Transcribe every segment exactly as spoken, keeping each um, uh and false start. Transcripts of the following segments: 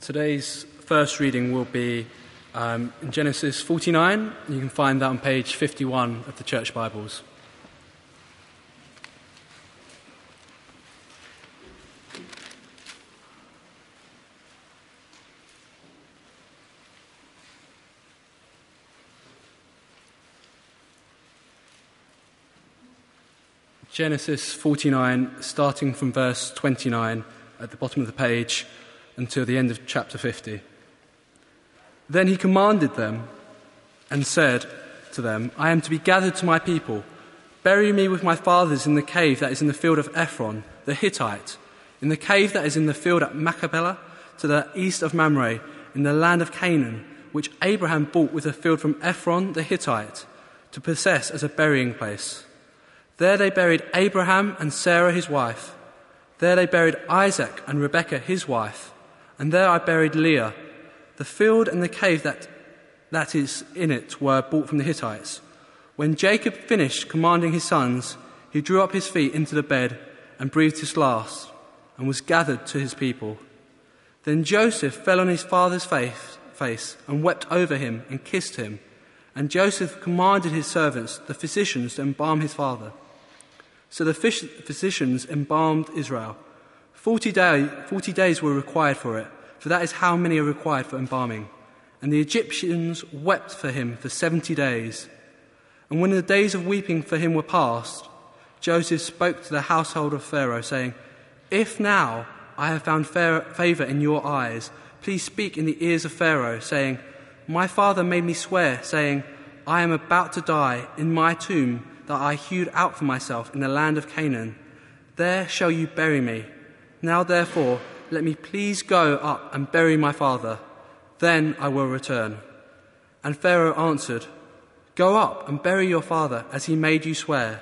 Today's first reading will be um, in Genesis forty-nine. You can find that on page fifty-one of the Church Bibles. Genesis forty-nine, starting from verse twenty-nine at the bottom of the page until the end of chapter fifty. Then he commanded them and said to them, I am to be gathered to my people. Bury me with my fathers in the cave that is in the field of Ephron, the Hittite, in the cave that is in the field at Machpelah, to the east of Mamre, in the land of Canaan, which Abraham bought with a field from Ephron the Hittite, to possess as a burying place. There they buried Abraham and Sarah his wife. There they buried Isaac and Rebekah his wife. And there I buried Leah. The field and the cave that, that is in it were bought from the Hittites. When Jacob finished commanding his sons, he drew up his feet into the bed and breathed his last, and was gathered to his people. Then Joseph fell on his father's face, face and wept over him and kissed him. And Joseph commanded his servants, the physicians, to embalm his father. So the physicians embalmed Israel. Forty, day, forty days were required for it, for that is how many are required for embalming. And the Egyptians wept for him for seventy days. And when the days of weeping for him were past, Joseph spoke to the household of Pharaoh, saying, If now I have found favour in your eyes, please speak in the ears of Pharaoh, saying, My father made me swear, saying, I am about to die in my tomb that I hewed out for myself in the land of Canaan. There shall you bury me. Now therefore, let me please go up and bury my father. Then I will return. And Pharaoh answered, Go up and bury your father as he made you swear.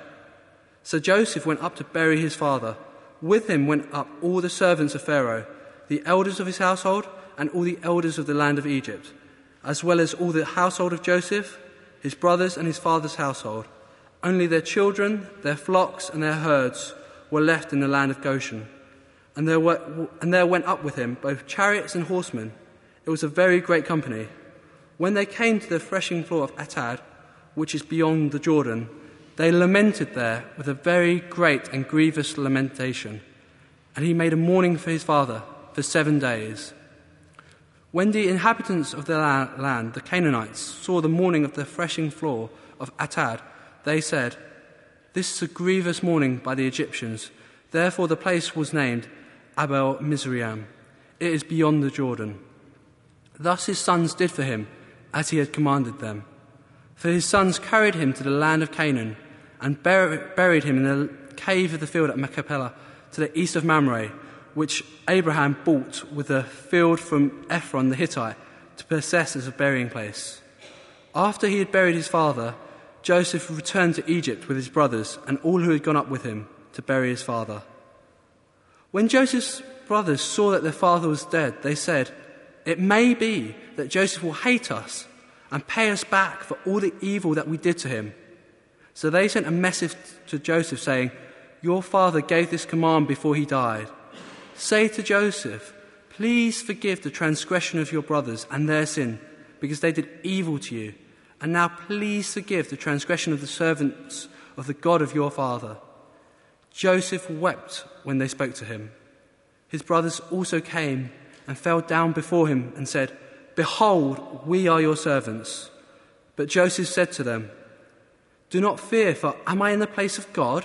So Joseph went up to bury his father. With him went up all the servants of Pharaoh, the elders of his household, and all the elders of the land of Egypt, as well as all the household of Joseph, his brothers and his father's household. Only their children, their flocks, and their herds were left in the land of Goshen. And there, were, and there went up with him both chariots and horsemen. It was a very great company. When they came to the threshing floor of Atad, which is beyond the Jordan, they lamented there with a very great and grievous lamentation. And he made a mourning for his father for seven days. When the inhabitants of the land, the Canaanites, saw the mourning of the threshing floor of Atad, they said, This is a grievous mourning by the Egyptians. Therefore the place was named Abel Mizraim. It is beyond the Jordan. Thus his sons did for him as he had commanded them. For his sons carried him to the land of Canaan and bur- buried him in the cave of the field at Machpelah to the east of Mamre, which Abraham bought with a field from Ephron the Hittite to possess as a burying place. After he had buried his father, Joseph returned to Egypt with his brothers and all who had gone up with him to bury his father. When Joseph's brothers saw that their father was dead, they said, It may be that Joseph will hate us and pay us back for all the evil that we did to him. So they sent a message to Joseph saying, Your father gave this command before he died. Say to Joseph, Please forgive the transgression of your brothers and their sin, because they did evil to you. And now please forgive the transgression of the servants of the God of your father. Joseph wept when they spoke to him. His brothers also came and fell down before him and said, Behold, we are your servants. But Joseph said to them, Do not fear, for am I in the place of God?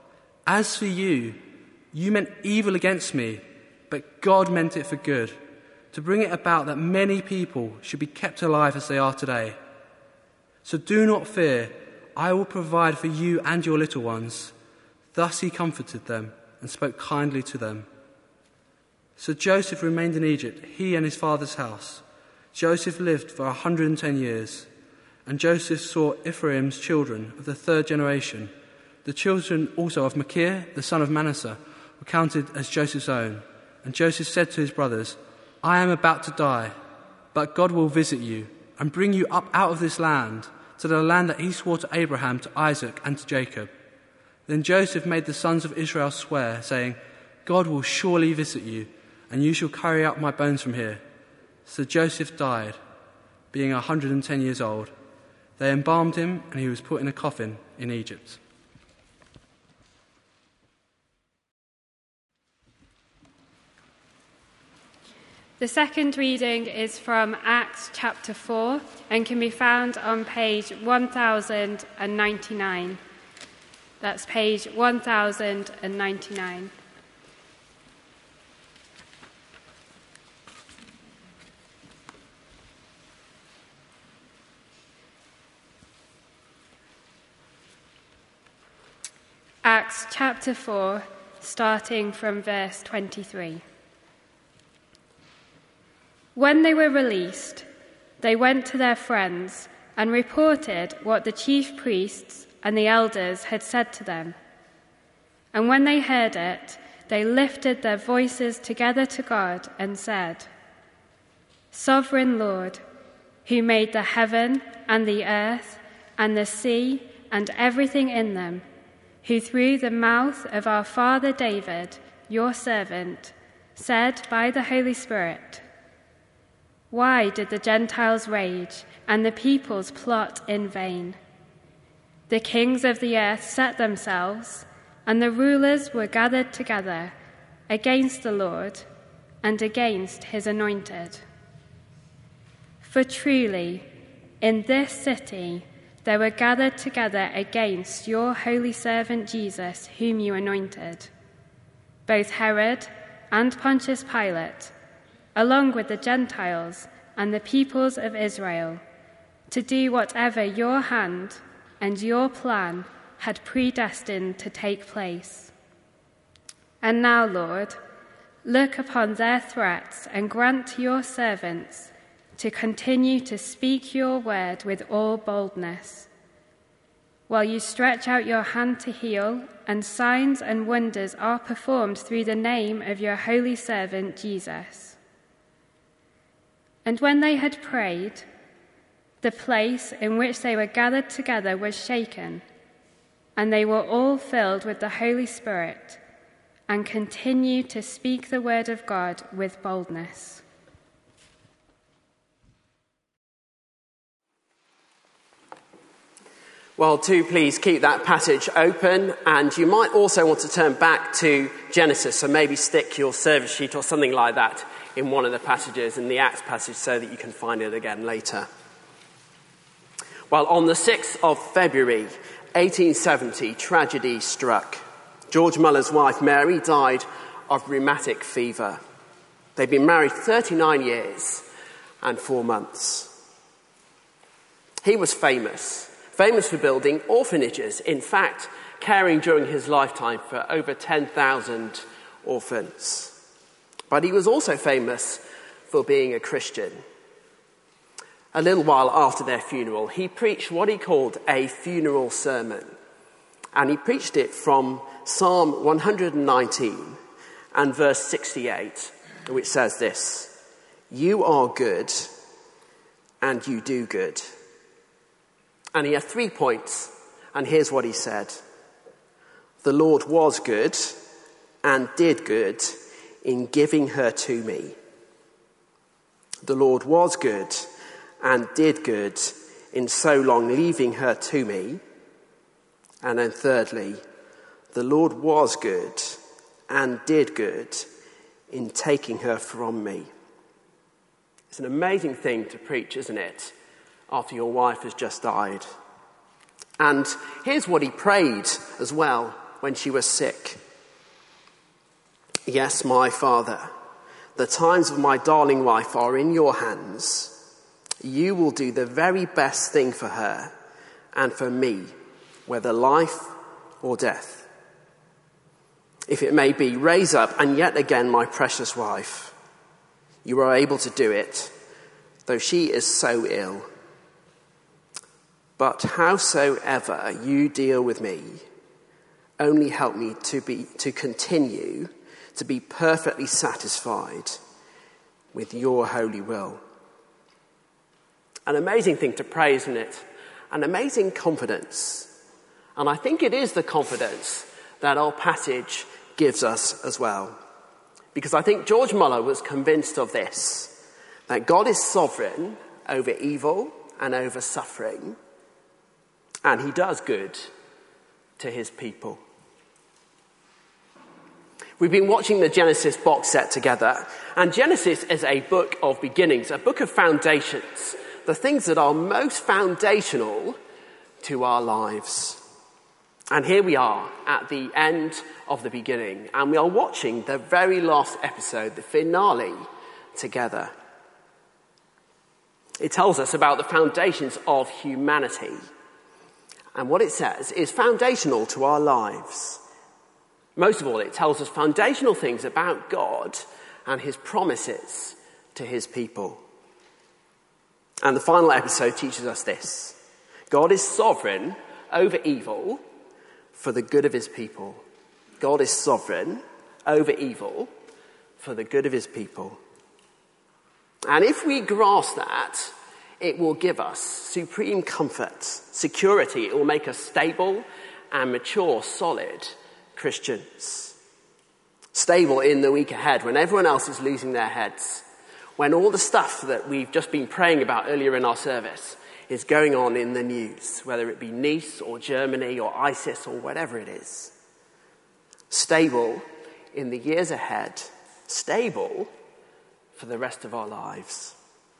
As for you, you meant evil against me, but God meant it for good, to bring it about that many people should be kept alive as they are today. So do not fear, I will provide for you and your little ones. Thus he comforted them and spoke kindly to them. So Joseph remained in Egypt, he and his father's house. Joseph lived for a hundred and ten years. And Joseph saw Ephraim's children of the third generation. The children also of Machir, the son of Manasseh, were counted as Joseph's own. And Joseph said to his brothers, I am about to die, but God will visit you and bring you up out of this land, to the land that he swore to Abraham, to Isaac, and to Jacob. Then Joseph made the sons of Israel swear, saying, God will surely visit you, and you shall carry out my bones from here. So Joseph died, being one hundred ten years old. They embalmed him, and he was put in a coffin in Egypt. The second reading is from Acts chapter four and can be found on page one thousand ninety-nine. That's page one thousand ninety-nine. Acts chapter four, starting from verse twenty-three. When they were released, they went to their friends and reported what the chief priests and the elders had said to them. And when they heard it, they lifted their voices together to God and said, "Sovereign Lord, who made the heaven and the earth and the sea and everything in them, who through the mouth of our father David, your servant, said by the Holy Spirit, why did the Gentiles rage and the peoples plot in vain? The kings of the earth set themselves, and the rulers were gathered together against the Lord and against his anointed. For truly, in this city they were gathered together against your holy servant Jesus, whom you anointed, both Herod and Pontius Pilate, along with the Gentiles and the peoples of Israel, to do whatever your hand and your plan had predestined to take place. And now, Lord, look upon their threats and grant to your servants to continue to speak your word with all boldness, while you stretch out your hand to heal, and signs and wonders are performed through the name of your holy servant Jesus." And when they had prayed, the place in which they were gathered together was shaken, and they were all filled with the Holy Spirit and continued to speak the word of God with boldness. Well, do please keep that passage open, and you might also want to turn back to Genesis, so maybe stick your service sheet or something like that in one of the passages in the Acts passage so that you can find it again later. Well, on the sixth of February, eighteen seventy, tragedy struck. George Muller's wife, Mary, died of rheumatic fever. They'd been married thirty-nine years and four months. He was famous, famous for building orphanages, in fact, caring during his lifetime for over ten thousand orphans. But he was also famous for being a Christian. A little while after their funeral, he preached what he called a funeral sermon. And he preached it from Psalm one hundred nineteen and verse sixty-eight, which says this: "You are good, and you do good." And he had three points, and here's what he said: "The Lord was good and did good in giving her to me. The Lord was good and did good in so long leaving her to me." And then thirdly, "The Lord was good and did good in taking her from me." It's an amazing thing to preach, isn't it, after your wife has just died. And here's what he prayed as well when she was sick. "Yes, my Father, the times of my darling wife are in your hands. You will do the very best thing for her and for me, whether life or death. If it may be, raise up and yet again my precious wife. You are able to do it, though she is so ill. But howsoever you deal with me, only help me to be to continue to be perfectly satisfied with your holy will." An amazing thing to pray, isn't it? An amazing confidence. And I think it is the confidence that our passage gives us as well. Because I think George Muller was convinced of this, that God is sovereign over evil and over suffering, and he does good to his people. We've been watching the Genesis box set together, and Genesis is a book of beginnings, a book of foundations, the things that are most foundational to our lives. And here we are at the end of the beginning, and we are watching the very last episode, the finale, together. It tells us about the foundations of humanity. And what it says is foundational to our lives. Most of all, it tells us foundational things about God and his promises to his people. And the final episode teaches us this: God is sovereign over evil for the good of his people. God is sovereign over evil for the good of his people. And if we grasp that, it will give us supreme comfort, security. It will make us stable and mature, solid Christians. Stable in the week ahead when everyone else is losing their heads. When all the stuff that we've just been praying about earlier in our service is going on in the news, whether it be Nice or Germany or ISIS or whatever it is. Stable in the years ahead. Stable for the rest of our lives.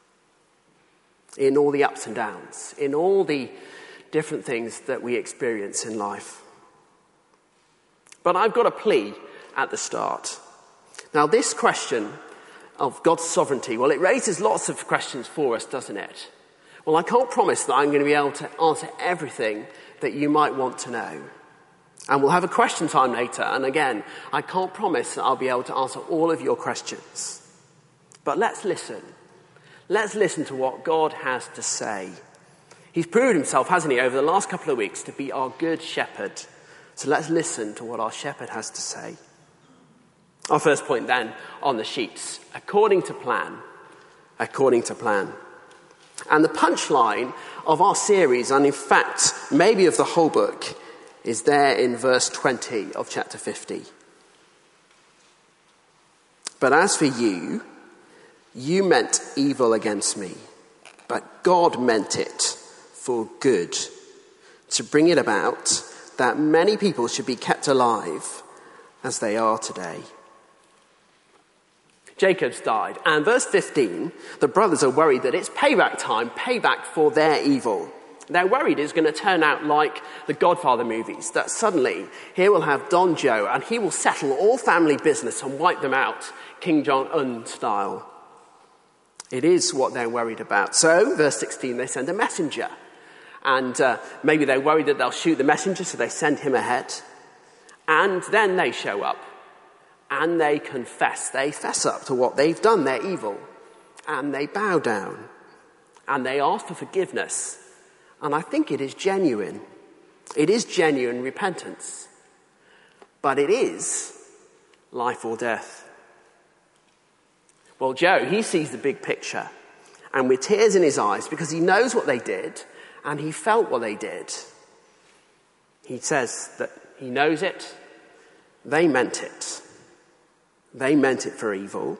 In all the ups and downs. In all the different things that we experience in life. But I've got a plea at the start. Now, this question of God's sovereignty, well, it raises lots of questions for us, doesn't it? Well, I can't promise that I'm going to be able to answer everything that you might want to know. And we'll have a question time later, and again, I can't promise that I'll be able to answer all of your questions. But let's listen. Let's listen to what God has to say. He's proved himself, hasn't he, over the last couple of weeks to be our good shepherd. So let's listen to what our shepherd has to say. Our first point then on the sheets. According to plan. According to plan. And the punchline of our series, and in fact, maybe of the whole book, is there in verse twenty of chapter fifty. But as for you, you meant evil against me, but God meant it for good, to bring it about that many people should be kept alive as they are today. Jacob's died, and verse fifteen, the brothers are worried that it's payback time, payback for their evil. They're worried it's going to turn out like the Godfather movies, that suddenly here we'll have Don Joe and he will settle all family business and wipe them out, King Jong-un style. It is what they're worried about. So, verse sixteen, they send a messenger. And uh, maybe they're worried that they'll shoot the messenger, so they send him ahead. And then they show up. And they confess. They fess up to what they've done. They're evil. And they bow down. And they ask for forgiveness. And I think it is genuine. It is genuine repentance. But it is life or death. Well, Joe, he sees the big picture. And with tears in his eyes, because he knows what they did. And he felt what they did. He says that he knows it. They meant it. They meant it for evil,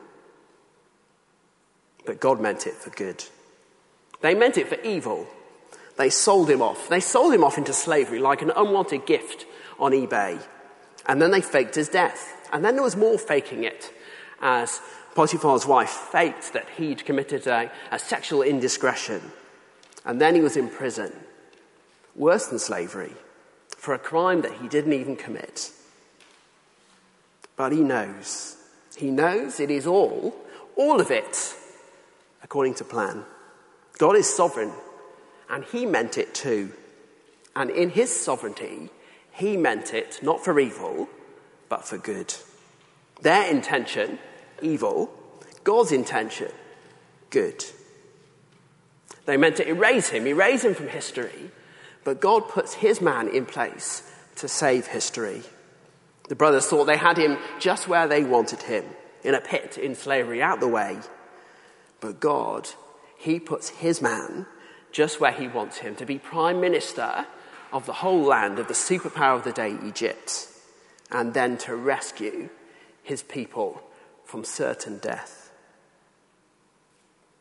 but God meant it for good. They meant it for evil. They sold him off. They sold him off into slavery like an unwanted gift on eBay. And then they faked his death. And then there was more faking it, as Potiphar's wife faked that he'd committed a, a sexual indiscretion. And then he was in prison, worse than slavery, for a crime that he didn't even commit. But he knows. He knows it is all, all of it, according to plan. God is sovereign, and he meant it too. And in his sovereignty, he meant it not for evil, but for good. Their intention, evil. God's intention, good. They meant to erase him, erase him from history. But God puts his man in place to save history. The brothers thought they had him just where they wanted him, in a pit, in slavery, out the way. But God, he puts his man just where he wants him, to be prime minister of the whole land, of the superpower of the day, Egypt, and then to rescue his people from certain death.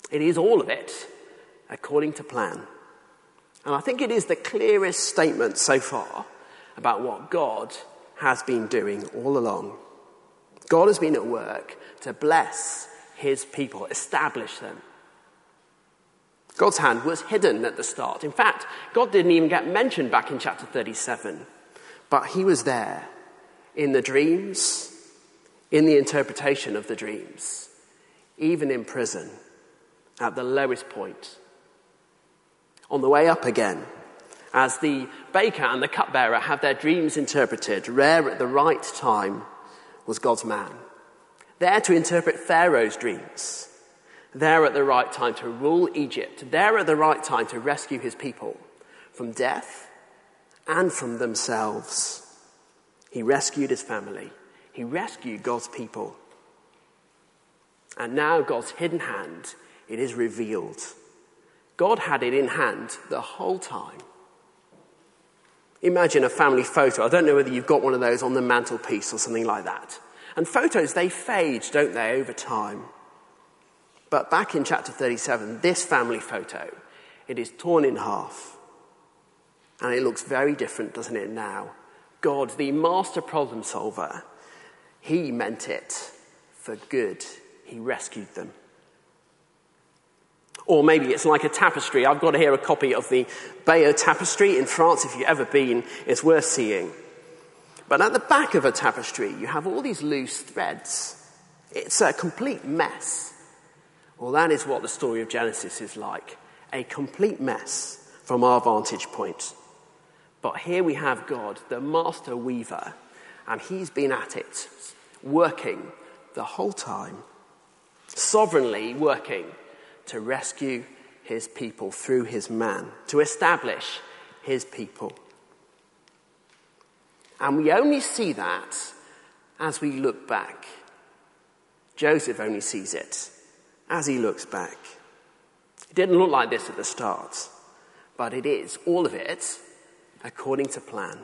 It is all of it according to plan. And I think it is the clearest statement so far about what God has been doing all along. God has been at work to bless his people, establish them. God's hand was hidden at the start. In fact, God didn't even get mentioned back in chapter thirty-seven. But he was there in the dreams, in the interpretation of the dreams, even in prison, at the lowest point. On the way up again, as the baker and the cupbearer have their dreams interpreted, rare at the right time was God's man. There to interpret Pharaoh's dreams. There at the right time to rule Egypt. There at the right time to rescue his people from death and from themselves. He rescued his family. He rescued God's people. And now God's hidden hand, it is revealed. God had it in hand the whole time. Imagine a family photo. I don't know whether you've got one of those on the mantelpiece or something like that. And photos, they fade, don't they, over time. But back in chapter thirty-seven, this family photo, it is torn in half. And it looks very different, doesn't it, now? God, the master problem solver, he meant it for good. He rescued them. Or maybe it's like a tapestry. I've got here a copy of the Bayeux Tapestry in France. If you've ever been, it's worth seeing. But at the back of a tapestry, you have all these loose threads. It's a complete mess. Well, that is what the story of Genesis is like. A complete mess from our vantage point. But here we have God, the master weaver, and he's been at it, working the whole time, sovereignly working to rescue his people through his man, to establish his people. And we only see that as we look back. Joseph only sees it as he looks back. It didn't look like this at the start, but it is, all of it, according to plan.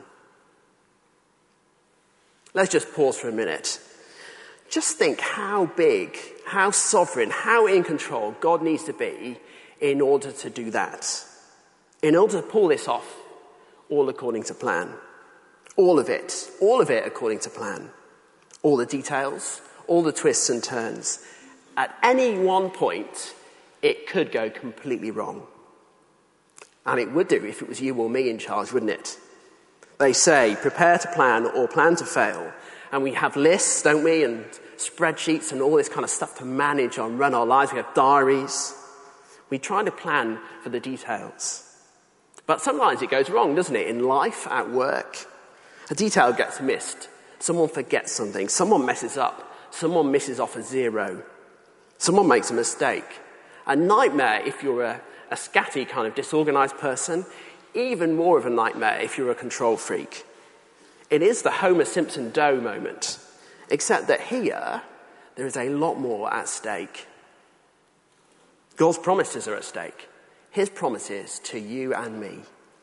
Let's just pause for a minute. Just think how big, how sovereign, how in control God needs to be in order to do that. In order to pull this off, all according to plan. All of it, all of it according to plan. All the details, all the twists and turns. At any one point, it could go completely wrong. And it would do if it was you or me in charge, wouldn't it? They say, prepare to plan or plan to fail. And we have lists, don't we, and spreadsheets and all this kind of stuff to manage and run our lives. We have diaries. We try to plan for the details. But sometimes it goes wrong, doesn't it? In life, at work, a detail gets missed. Someone forgets something. Someone messes up. Someone misses off a zero. Someone makes a mistake. A nightmare if you're a, a scatty kind of disorganized person. Even more of a nightmare if you're a control freak. It is the Homer Simpson Doe moment. Except that here, there is a lot more at stake. God's promises are at stake. His promises to you and me.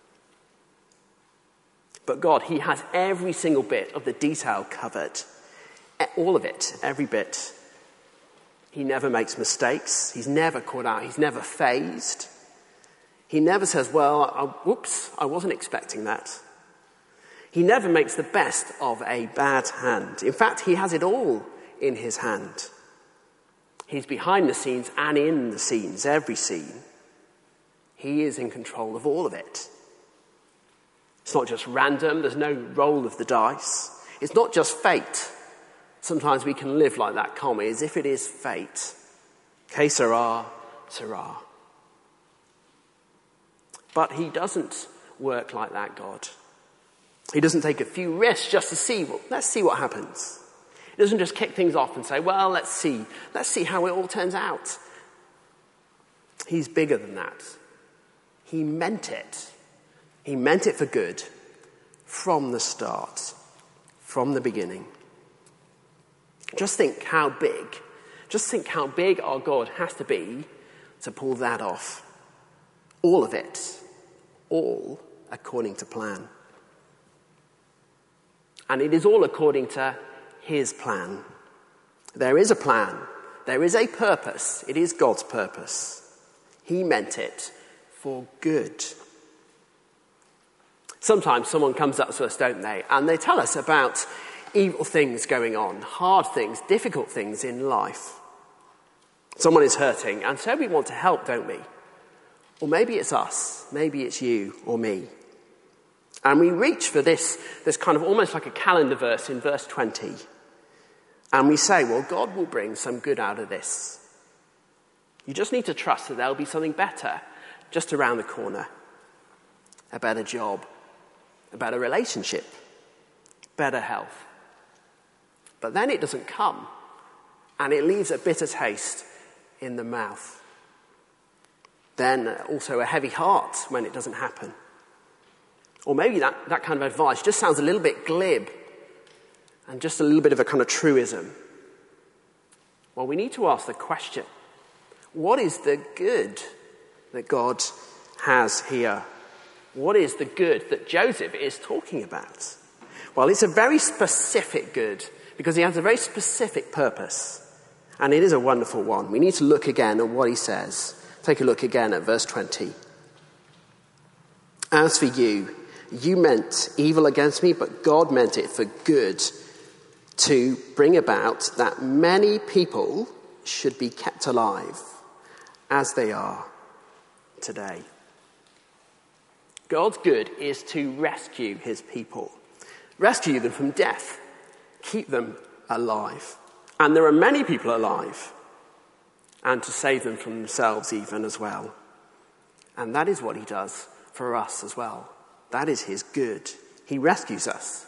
But God, he has every single bit of the detail covered. All of it, every bit. He never makes mistakes. He's never caught out. He's never phased. He never says, well, I, whoops, I wasn't expecting that. He never makes the best of a bad hand. In fact, he has it all in his hand. He's behind the scenes and in the scenes, every scene. He is in control of all of it. It's not just random. There's no roll of the dice. It's not just fate. Sometimes we can live like that, can't we? As if it is fate. Que sera, sera. But he doesn't work like that, God. He doesn't take a few risks just to see, well, let's see what happens. He doesn't just kick things off and say, well, let's see. Let's see how it all turns out. He's bigger than that. He meant it. He meant it for good from the start, from the beginning. Just think how big, just think how big our God has to be to pull that off. All of it, all according to plan. And it is all according to his plan. There is a plan There is a purpose. It is God's purpose. He meant it for good. Sometimes someone comes up to us, don't they, and they tell us about evil things going on, hard things, difficult things in life. Someone is hurting, and so we want to help, don't we? Or maybe it's us, maybe it's you or me. And we reach for this, this kind of almost like a calendar verse in verse twenty. And we say, well, God will bring some good out of this. You just need to trust that there'll be something better just around the corner. A better job, a better relationship, better health. But then it doesn't come, and it leaves a bitter taste in the mouth. Then also a heavy heart when it doesn't happen. Or maybe that, that kind of advice just sounds a little bit glib and just a little bit of a kind of truism. Well, we need to ask the question, what is the good that God has here? What is the good that Joseph is talking about? Well, it's a very specific good because he has a very specific purpose. And it is a wonderful one. We need to look again at what he says. Take a look again at verse twenty. As for you, you meant evil against me, but God meant it for good, to bring about that many people should be kept alive as they are today. God's good is to rescue his people. Rescue them from death. Keep them alive. And there are many people alive. And to save them from themselves even as well. And that is what he does for us as well. That is his good. He rescues us.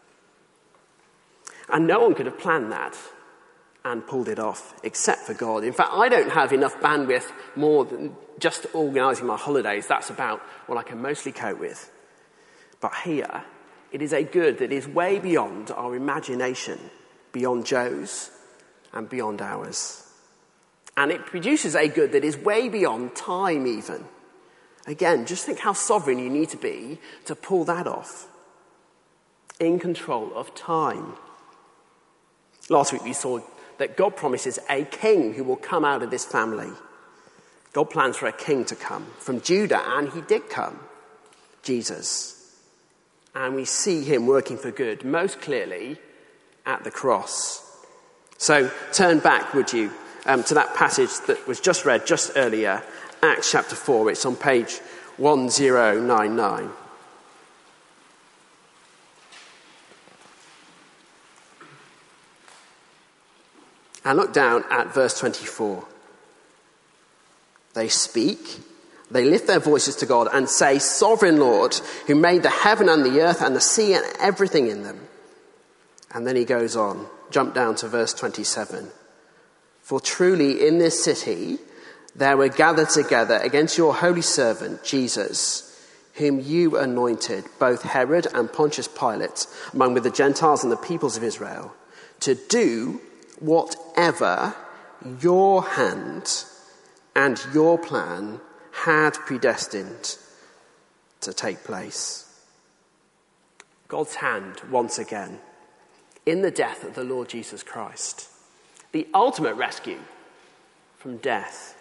And no one could have planned that and pulled it off except for God. In fact, I don't have enough bandwidth more than just organising my holidays. That's about what I can mostly cope with. But here, it is a good that is way beyond our imagination, beyond Joe's and beyond ours. And it produces a good that is way beyond time even. Again, just think how sovereign you need to be to pull that off. In control of time. Last week we saw that God promises a king who will come out of this family. God plans for a king to come from Judah, and he did come, Jesus. And we see him working for good most clearly at the cross. So turn back, would you, um, to that passage that was just read just earlier, Acts chapter four. It's on page one thousand ninety-nine. And look down at verse twenty-four. They speak, they lift their voices to God and say, Sovereign Lord, who made the heaven and the earth and the sea and everything in them. And then he goes on, jump down to verse twenty-seven. For truly in this city there were gathered together against your holy servant Jesus, whom you anointed, both Herod and Pontius Pilate, among with the Gentiles and the peoples of Israel, to do whatever your hand and your plan had predestined to take place. God's hand, once again, in the death of the Lord Jesus Christ. The ultimate rescue from death.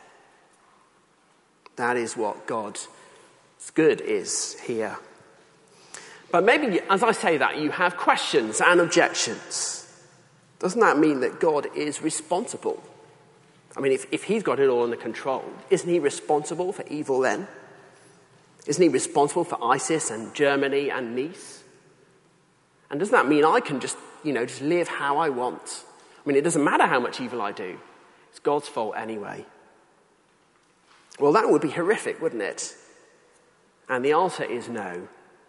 That is what God's good is here. But maybe as I say that, you have questions and objections. Doesn't that mean that God is responsible? I mean, if, if he's got it all under control, isn't he responsible for evil then? Isn't he responsible for ISIS and Germany and Nice? And doesn't that mean I can just, you know, just live how I want? I mean, it doesn't matter how much evil I do. It's God's fault anyway. Well, that would be horrific, wouldn't it? And the answer is no.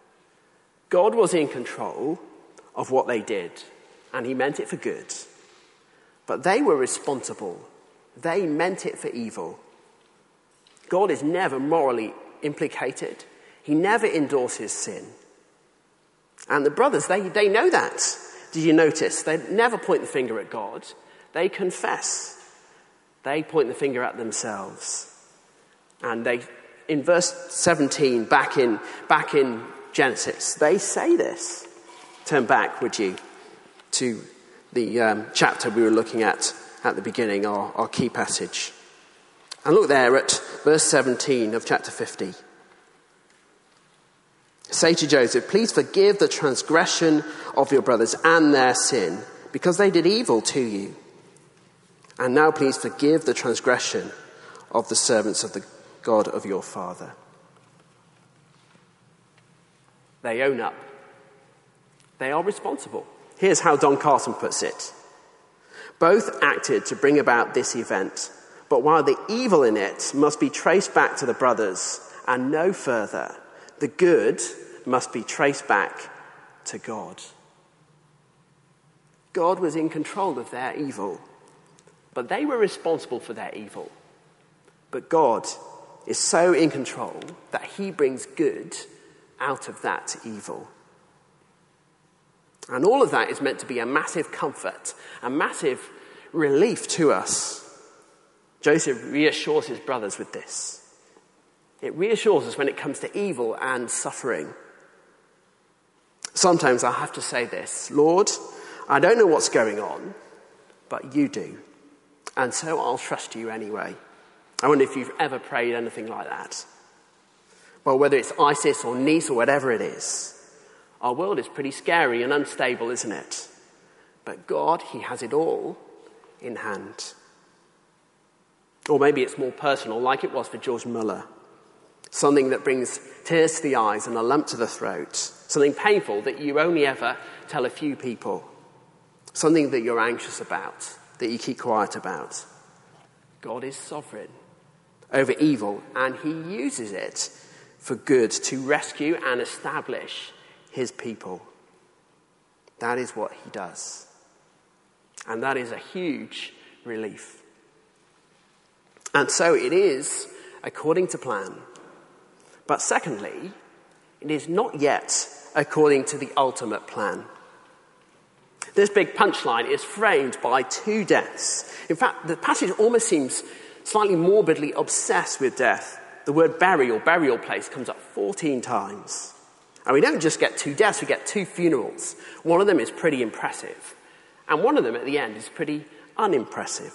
God was in control of what they did, and he meant it for good. But they were responsible. They meant it for evil. God is never morally implicated. He never endorses sin. And the brothers, they, they know that. Did you notice? They never point the finger at God. They confess. They point the finger at themselves. And they, in verse seventeen, back in, back in Genesis, they say this. Turn back, would you, to the um, chapter we were looking at at the beginning, our, our key passage. And look there at verse seventeen of chapter fifty. Say to Joseph, please forgive the transgression of your brothers and their sin, because they did evil to you. And now please forgive the transgression of the servants of the God of your father. They own up. They are responsible. Here's how Don Carson puts it. Both acted to bring about this event, but while the evil in it must be traced back to the brothers and no further, the good must be traced back to God. God was in control of their evil, but they were responsible for their evil. But God is so in control that he brings good out of that evil. And all of that is meant to be a massive comfort, a massive relief to us. Joseph reassures his brothers with this. It reassures us when it comes to evil and suffering. Sometimes I have to say this, Lord, I don't know what's going on, but you do. And so I'll trust you anyway. I wonder if you've ever prayed anything like that. Well, whether it's ISIS or Nice or whatever it is, our world is pretty scary and unstable, isn't it? But God, he has it all in hand. Or maybe it's more personal, like it was for George Muller. Something that brings tears to the eyes and a lump to the throat. Something painful that you only ever tell a few people. Something that you're anxious about, that you keep quiet about. God is sovereign over evil, and he uses it for good to rescue and establish his people. That is what he does. And that is a huge relief. And so it is according to plan. But secondly, it is not yet according to the ultimate plan. This big punchline is framed by two deaths. In fact, the passage almost seems slightly morbidly obsessed with death. The word burial, burial place, comes up fourteen times. And we don't just get two deaths, we get two funerals. One of them is pretty impressive. And one of them at the end is pretty unimpressive.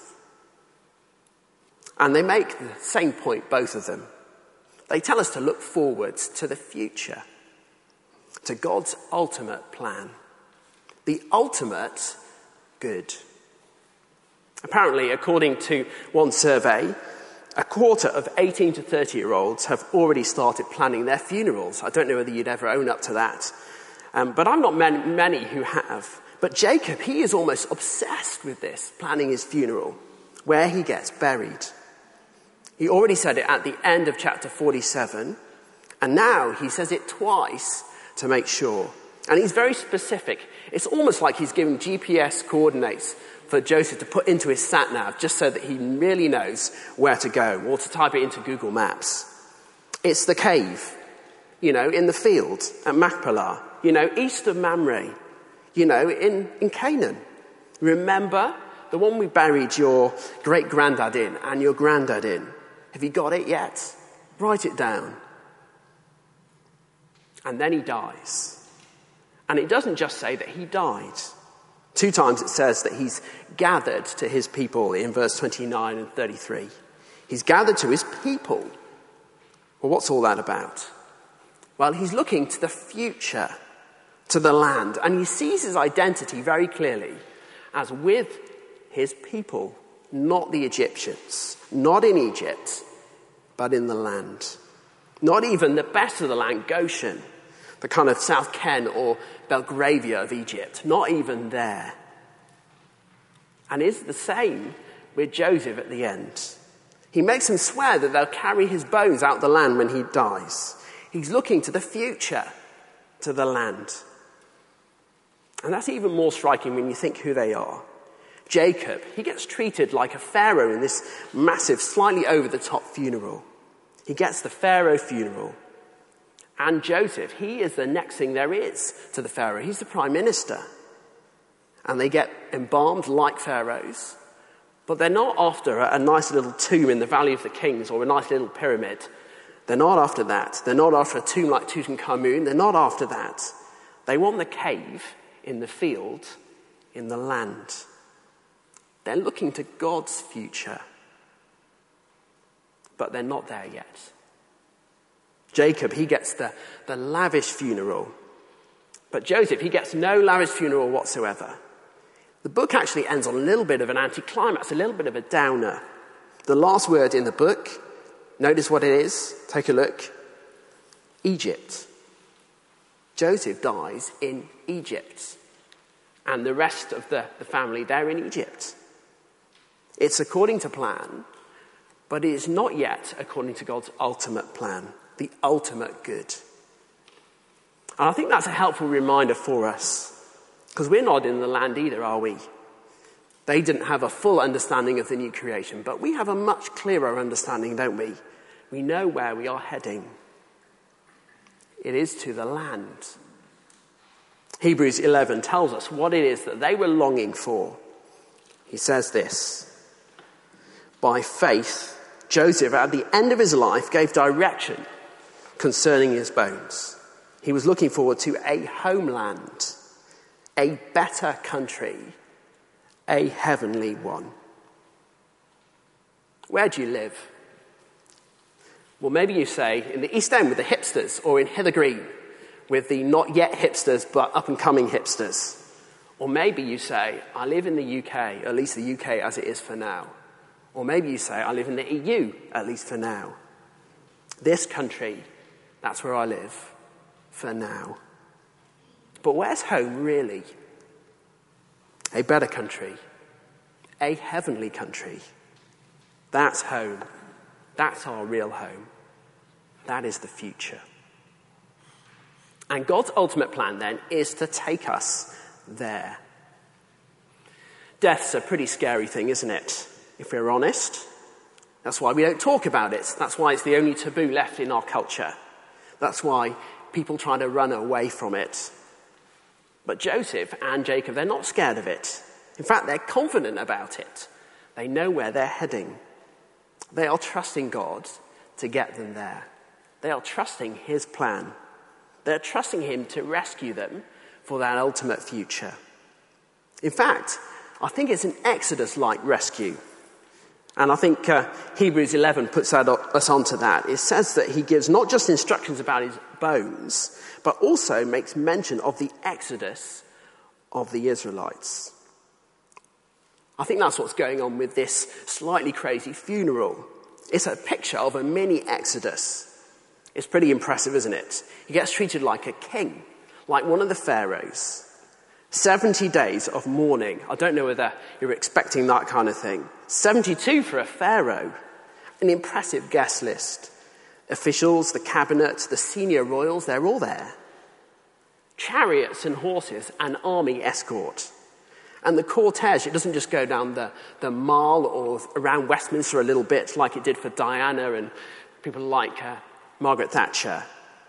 And they make the same point, both of them. They tell us to look forwards to the future, to God's ultimate plan. The ultimate good. Apparently, according to one survey, a quarter of eighteen to thirty-year-olds have already started planning their funerals. I don't know whether you'd ever own up to that. Um, but I'm not many, many who have. But Jacob, he is almost obsessed with this, planning his funeral, where he gets buried. He already said it at the end of chapter forty-seven, and now he says it twice to make sure. And he's very specific. It's almost like he's giving G P S coordinates for Joseph to put into his sat-nav just so that he really knows where to go, or to type it into Google Maps. It's the cave, you know, in the field at Machpelah, you know, east of Mamre, you know, in, in Canaan. Remember the one we buried your great-granddad in and your granddad in? Have you got it yet? Write it down. And then he dies. And it doesn't just say that he died. Two times it says that he's gathered to his people in verse twenty-nine and thirty-three. He's gathered to his people. Well, what's all that about? Well, he's looking to the future, to the land, and he sees his identity very clearly as with his people, not the Egyptians, not in Egypt, but in the land. Not even the best of the land, Goshen, the kind of South Ken or Belgravia of Egypt, not even there. And it's the same with Joseph at the end. He makes them swear that they'll carry his bones out the land when he dies. He's looking to the future, to the land. And that's even more striking when you think who they are. Jacob, he gets treated like a pharaoh in this massive, slightly over-the-top funeral. He gets the pharaoh funeral. And Joseph, he is the next thing there is to the pharaoh. He's the prime minister. And they get embalmed like pharaohs. But they're not after a nice little tomb in the Valley of the Kings or a nice little pyramid. They're not after that. They're not after a tomb like Tutankhamun. They're not after that. They want the cave in the field, in the land. They're looking to God's future. But they're not there yet. Jacob, he gets the, the lavish funeral. But Joseph, he gets no lavish funeral whatsoever. The book actually ends on a little bit of an anticlimax, a little bit of a downer. The last word in the book, notice what it is. Take a look. Egypt. Joseph dies in Egypt. And the rest of the, the family, they're in Egypt. It's according to plan, but it is not yet according to God's ultimate plan, the ultimate good. And I think that's a helpful reminder for us, because we're not in the land either, are we? They didn't have a full understanding of the new creation, but we have a much clearer understanding, don't we? We know where we are heading. It is to the land. Hebrews eleven tells us what it is that they were longing for. He says this: by faith, Joseph, at the end of his life, gave direction concerning his bones. He was looking forward to a homeland, a better country, a heavenly one. Where do you live? Well, maybe you say in the East End with the hipsters, or in Hither Green with the not yet hipsters but up and coming hipsters. Or maybe you say, I live in the U K, at least the U K as it is for now. Or maybe you say, I live in the E U, at least for now. This country, that's where I live, for now. But where's home, really? A better country. A heavenly country. That's home. That's our real home. That is the future. And God's ultimate plan, then, is to take us there. Death's a pretty scary thing, isn't it? If we're honest. That's why we don't talk about it. That's why it's the only taboo left in our culture. That's why people try to run away from it. But Joseph and Jacob, they're not scared of it. In fact, they're confident about it. They know where they're heading. They are trusting God to get them there. They are trusting his plan. They're trusting him to rescue them for that ultimate future. In fact, I think it's an Exodus-like rescue. And I think uh, Hebrews eleven puts that, us onto that. It says that he gives not just instructions about his bones, but also makes mention of the exodus of the Israelites. I think that's what's going on with this slightly crazy funeral. It's a picture of a mini exodus. It's pretty impressive, isn't it? He gets treated like a king, like one of the pharaohs. seventy days of mourning. I don't know whether you're expecting that kind of thing. seventy-two for a pharaoh. An impressive guest list. Officials, the cabinet, the senior royals, they're all there. Chariots and horses, an army escort. And the cortege, it doesn't just go down the, the Mall or around Westminster a little bit like it did for Diana and people like uh, Margaret Thatcher.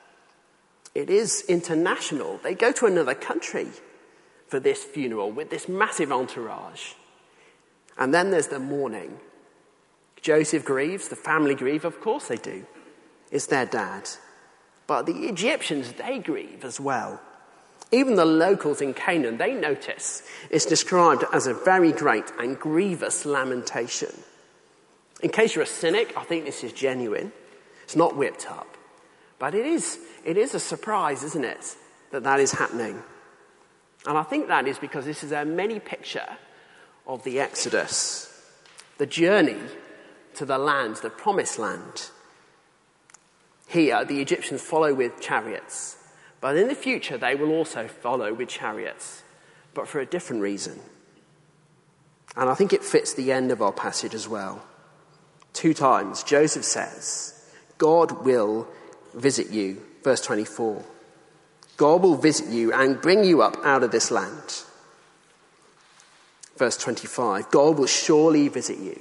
It is international. They go to another country for this funeral with this massive entourage. And then there's the mourning. Joseph grieves, the family grieve, of course they do. It's their dad. But the Egyptians, they grieve as well. Even the locals in Canaan, they notice it's described as a very great and grievous lamentation. In case you're a cynic, I think this is genuine. It's not whipped up. But it is, it is a surprise, isn't it, that that is happening. And I think that is because this is a mini picture of the Exodus, the journey to the land, the promised land. Here, the Egyptians follow with chariots. But in the future, they will also follow with chariots, but for a different reason. And I think it fits the end of our passage as well. Two times, Joseph says, God will visit you. Verse twenty-four. God will visit you and bring you up out of this land. Verse twenty-five. God will surely visit you.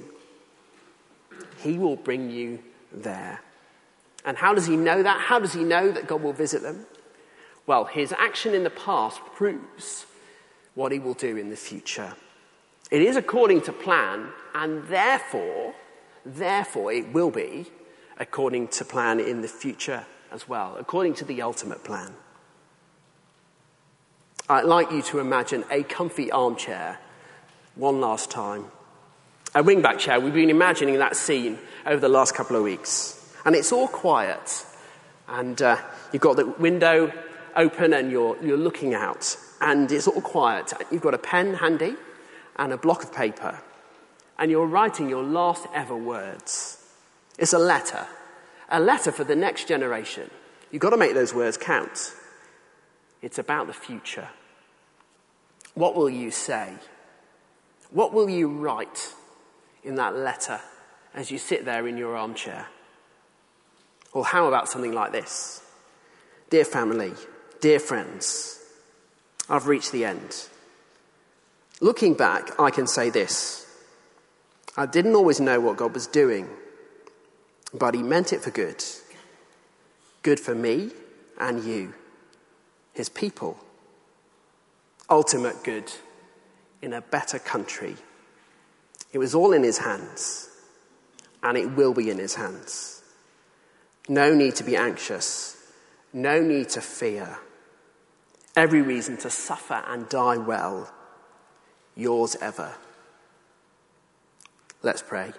He will bring you there. And how does he know that? How does he know that God will visit them? Well, his action in the past proves what he will do in the future. It is according to plan, and therefore, therefore it will be according to plan in the future as well, according to the ultimate plan. I'd like you to imagine a comfy armchair one last time. a wingback chair. We've been imagining that scene over the last couple of weeks. And it's all quiet. And uh, you've got the window open and you're, you're looking out. And it's all quiet. You've got a pen handy and a block of paper. And you're writing your last ever words. It's a letter. A letter for the next generation. You've got to make those words count. It's about the future. What will you say? What will you write in that letter as you sit there in your armchair? Or how about something like this? Dear family, dear friends, I've reached the end. Looking back, I can say this. I didn't always know what God was doing, but he meant it for good. Good for me and you, his people. Ultimate good in a better country. It was all in his hands, and it will be in his hands. No need to be anxious. No need to fear. Every reason to suffer and die well. Yours ever. Let's pray.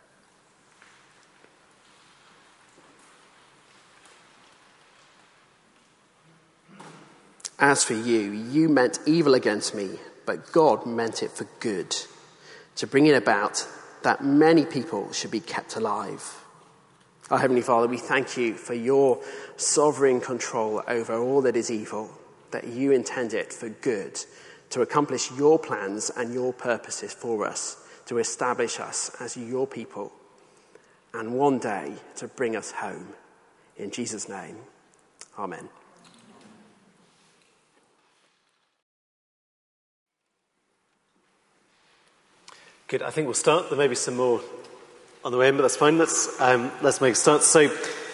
As for you, you meant evil against me, but God meant it for good, to bring it about that many people should be kept alive. Our Heavenly Father, we thank you for your sovereign control over all that is evil, that you intend it for good, to accomplish your plans and your purposes for us, to establish us as your people, and one day to bring us home. In Jesus' name, amen. Good. I think we'll start. There may be some more on the way in, but that's fine. Let's um, let's make a start. So,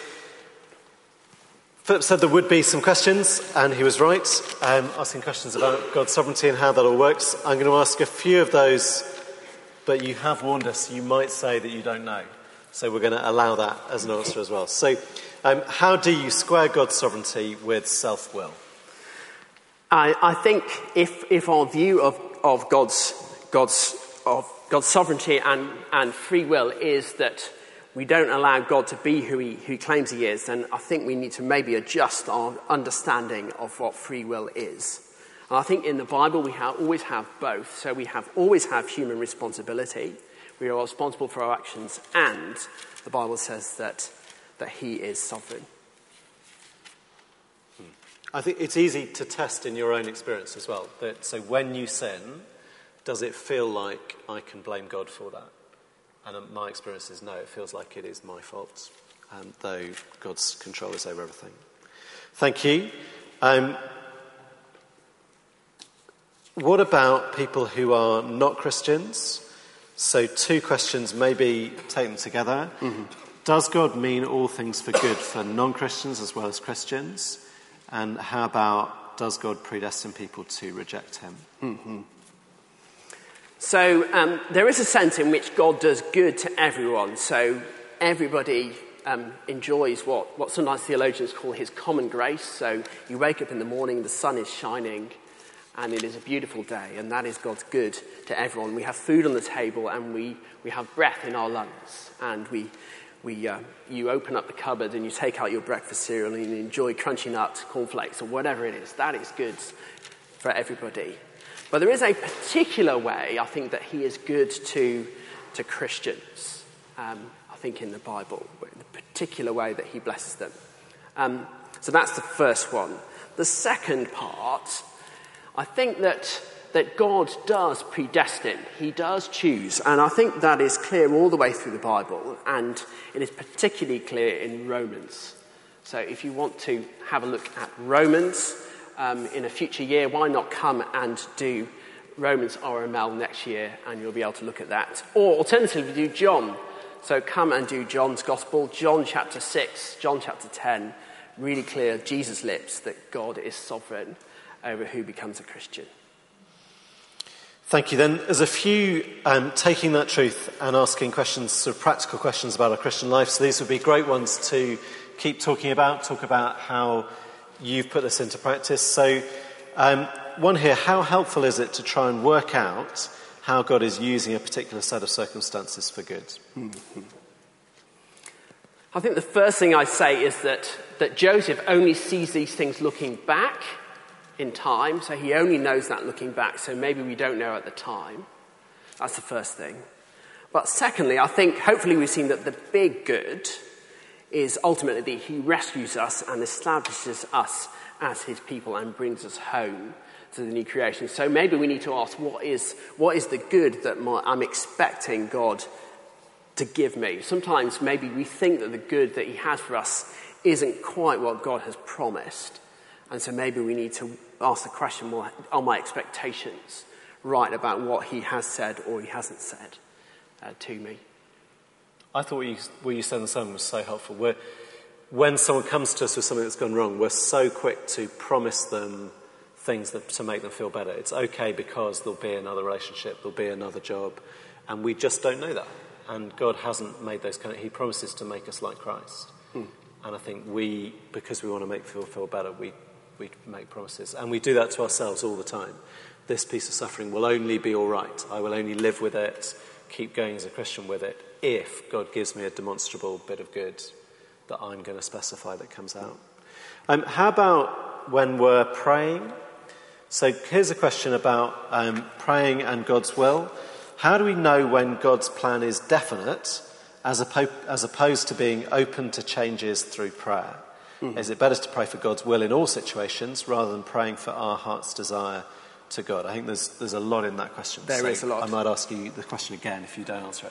Philip said there would be some questions, and he was right, um, asking questions about God's sovereignty and how that all works. I'm going to ask a few of those, but you have warned us you might say that you don't know. So we're going to allow that as an answer as well. So, um, how do you square God's sovereignty with self-will? I, I think if if our view of, of God's God's of God's sovereignty and, and free will is that we don't allow God to be who he, who he claims he is, then I think we need to maybe adjust our understanding of what free will is. And I think in the Bible we have, always have both. So we have always have human responsibility. We are responsible for our actions, and the Bible says that, that he is sovereign. I think it's easy to test in your own experience as well. That, so when you sin, does it feel like I can blame God for that? And my experience is no, it feels like it is my fault, um, though God's control is over everything. Thank you. Um, what about people who are not Christians? So two questions, maybe take them together. Mm-hmm. Does God mean all things for good for non-Christians as well as Christians? And how about, does God predestine people to reject him? Mm-hmm. So um, there is a sense in which God does good to everyone. So everybody um, enjoys what, what sometimes theologians call his common grace. So you wake up in the morning, the sun is shining, and it is a beautiful day. And that is God's good to everyone. We have food on the table, and we, we have breath in our lungs. And we, we uh, you open up the cupboard and you take out your breakfast cereal and you enjoy crunchy nuts, cornflakes, or whatever it is. That is good for everybody. But there is a particular way, I think, that he is good to, to Christians, um, I think, in the Bible, the particular way that he blesses them. Um, so that's the first one. The second part, I think that, that God does predestine. He does choose. And I think that is clear all the way through the Bible. And it is particularly clear in Romans. So if you want to have a look at Romans Um, in a future year, why not come and do Romans R M L next year, and you'll be able to look at that. Or alternatively, do John. So come and do John's Gospel, John chapter six, John chapter ten. Really clear, Jesus' lips, that God is sovereign over who becomes a Christian. Thank you. Then there's a few um, taking that truth and asking questions, sort of practical questions about our Christian life. So these would be great ones to keep talking about, talk about how you've put this into practice. So um, one here, how helpful is it to try and work out how God is using a particular set of circumstances for good? Mm-hmm. I think the first thing I say is that, that Joseph only sees these things looking back in time, so he only knows that looking back, so maybe we don't know at the time. That's the first thing. But secondly, I think hopefully we've seen that the big good is ultimately that he rescues us and establishes us as his people and brings us home to the new creation. So maybe we need to ask, what is what is the good that my, I'm expecting God to give me? Sometimes maybe we think that the good that he has for us isn't quite what God has promised. And so maybe we need to ask the question, well, are my expectations right about what he has said or he hasn't said uh, to me? I thought what you, what you said in the sermon was so helpful. We're, when someone comes to us with something that's gone wrong, we're so quick to promise them things that, to make them feel better. It's okay because there'll be another relationship, there'll be another job, and we just don't know that. And God hasn't made those kind of... He promises to make us like Christ. Hmm. And I think we, because we want to make people feel better, we, we make promises. And we do that to ourselves all the time. This piece of suffering will only be all right. I will only live with it, keep going as a Christian with it, if God gives me a demonstrable bit of good that I'm going to specify that comes out. Um, how about when we're praying? So here's a question about um, praying and God's will. How do we know when God's plan is definite as, oppo- as opposed to being open to changes through prayer? Mm-hmm. Is it better to pray for God's will in all situations rather than praying for our heart's desire to God? I think there's there's a lot in that question. There so is a lot. I might ask you the question again if you don't answer it.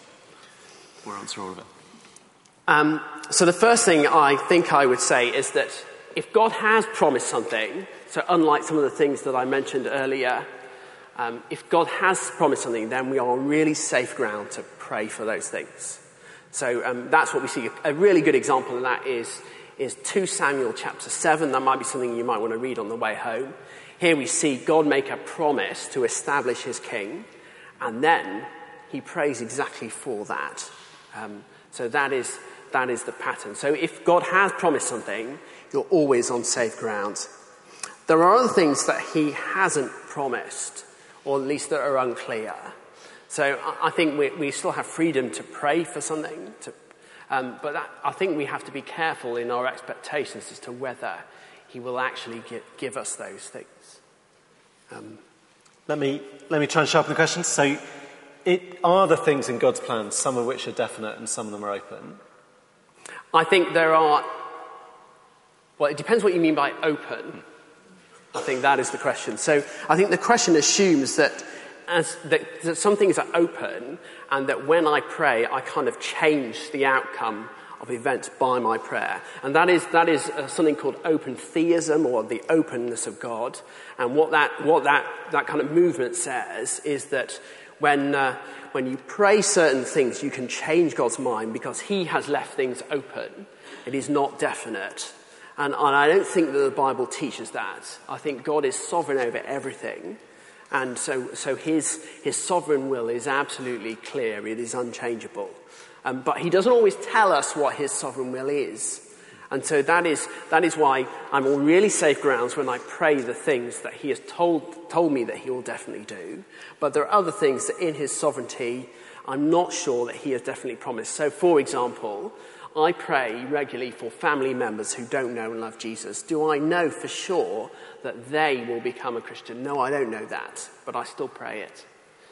Or answer all of it. Um, so the first thing I think I would say is that if God has promised something, so unlike some of the things that I mentioned earlier, um, if God has promised something, then we are on really safe ground to pray for those things. So um, that's what we see. A really good example of that is, is Second Samuel chapter seven. That might be something you might want to read on the way home. Here we see God make a promise to establish his king, and then he prays exactly for that. Um, so that is that is the pattern. So if God has promised something, you're always on safe ground. There are other things that he hasn't promised, or at least that are unclear. So I think we, we still have freedom to pray for something, to, um, but that, I think we have to be careful in our expectations as to whether he will actually give, give us those things. Um, let me let me try and sharpen the question. So, it, are the things in God's plan, some of which are definite and some of them are open? I think there are... Well, it depends what you mean by open. I think that is the question. So I think the question assumes that, as that, that some things are open and that when I pray, I kind of change the outcome of events by my prayer. And that is that is uh, something called open theism, or the openness of God. And what that what that, that kind of movement says is that when uh, when you pray certain things, you can change God's mind because he has left things open. It is not definite. And, and I don't think that the Bible teaches that. I think God is sovereign over everything. And so, so his, his sovereign will is absolutely clear. It is unchangeable. Um, but he doesn't always tell us what his sovereign will is. And so that is, that is why I'm on really safe grounds when I pray the things that he has told, told me that he will definitely do. But there are other things that in his sovereignty, I'm not sure that he has definitely promised. So, for example, I pray regularly for family members who don't know and love Jesus. Do I know for sure that they will become a Christian? No, I don't know that, but I still pray it.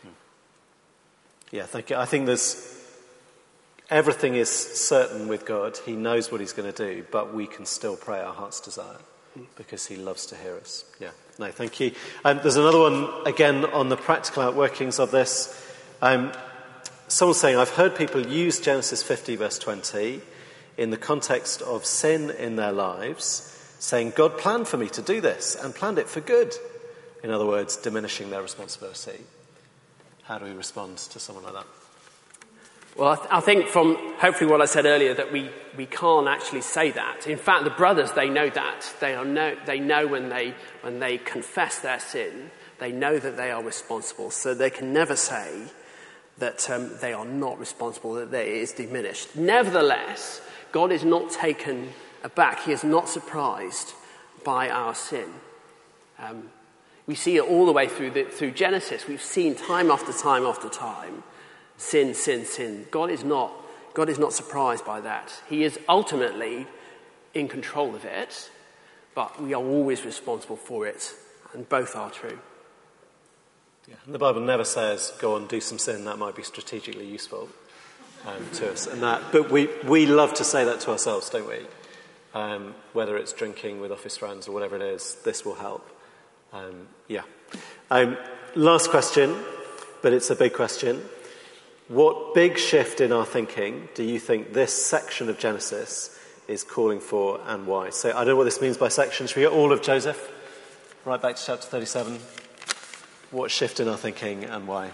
Yeah, thank you. I think there's... Everything is certain with God. He knows what he's going to do, but we can still pray our heart's desire because he loves to hear us. Yeah, no, thank you. Um, there's another one, again, on the practical outworkings of this. Um, someone's saying, I've heard people use Genesis fifty, verse twenty, in the context of sin in their lives, saying, God planned for me to do this and planned it for good. In other words, diminishing their responsibility. How do we respond to someone like that? Well, I, th- I think from hopefully what I said earlier that we, we can't actually say that. In fact, the brothers, they know that. They are know, they know when they when they confess their sin, they know that they are responsible. So they can never say that um, they are not responsible, that it is diminished. Nevertheless, God is not taken aback. He is not surprised by our sin. Um, We see it all the way through, the, through Genesis. We've seen time after time after time, sin, sin, sin. God is not, God is not surprised by that. He is ultimately in control of it, but we are always responsible for it, and both are true. Yeah. And the Bible never says, go on, do some sin, that might be strategically useful um, to us. And that, but we, we love to say that to ourselves, don't we? Um, whether it's drinking with office friends or whatever it is, this will help. Um, yeah. Um, last question, but it's a big question. What big shift in our thinking do you think this section of Genesis is calling for, and why? So I don't know what this means by section. Should we get all of Joseph? Right back to chapter thirty-seven. What shift in our thinking and why?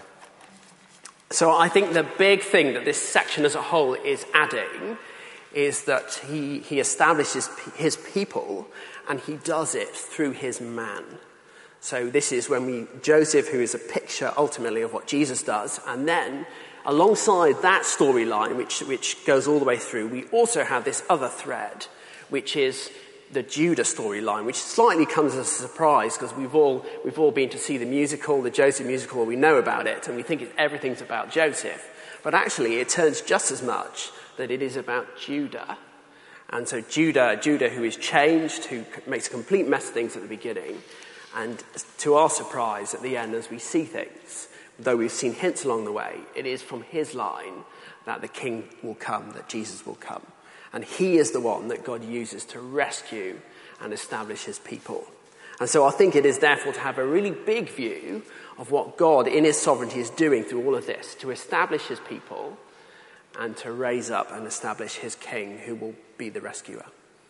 So I think the big thing that this section as a whole is adding is that he, he establishes his people, and he does it through his man. So this is when we, Joseph, who is a picture ultimately of what Jesus does, and then alongside that storyline, which, which goes all the way through, we also have this other thread, which is the Judah storyline, which slightly comes as a surprise because we've all, we've all been to see the musical, the Joseph musical, we know about it, and we think everything's about Joseph. But actually it turns just as much that it is about Judah. And so Judah, Judah who is changed, who makes a complete mess of things at the beginning, and to our surprise at the end as we see things, though we've seen hints along the way, it is from his line that the king will come, that Jesus will come. And he is the one that God uses to rescue and establish his people. And so I think it is therefore to have a really big view of what God in his sovereignty is doing through all of this, to establish his people and to raise up and establish his king who will be the rescuer.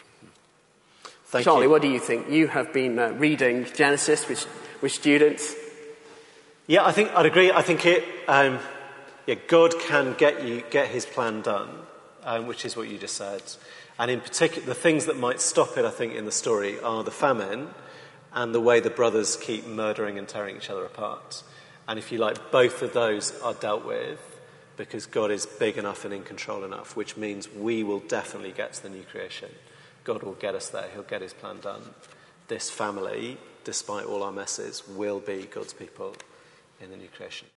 Thank Charlie, you. what do you think? You have been uh, reading Genesis with, with students. Yeah, I think I'd agree. I think it. Um, yeah, God can get you get his plan done, um, which is what you just said. And in particular, the things that might stop it, I think, in the story are the famine and the way the brothers keep murdering and tearing each other apart. And if you like, both of those are dealt with because God is big enough and in control enough, which means we will definitely get to the new creation. God will get us there. He'll get his plan done. This family, despite all our messes, will be God's people in the new creation.